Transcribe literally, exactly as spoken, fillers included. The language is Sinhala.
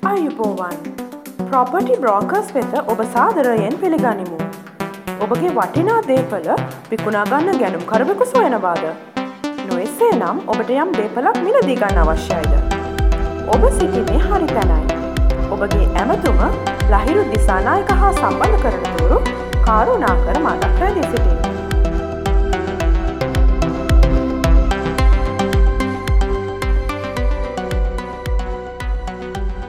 අයුබෝවන් ප්‍රොපර්ටි බ්‍රෝකර්ස් වෙත ඔබ සාදරයෙන් පිළිගනිමු. ඔබගේ වටිනා දේපල විකුණා ගන්න ගැනුම් කරවෙකු සොයනවාද? නොඑසේ නම් ඔබට යම් දේපලක් මිලදී ගන්න අවශ්‍යයිද? ඔබ සිටින්නේ හරි තැනයි. ඔබගේ ඇමතුම ලහිරු දිසානායක හා සම්බන්ධ කරන තුරු කරුණාකර මතක් කර දී සිටින්න.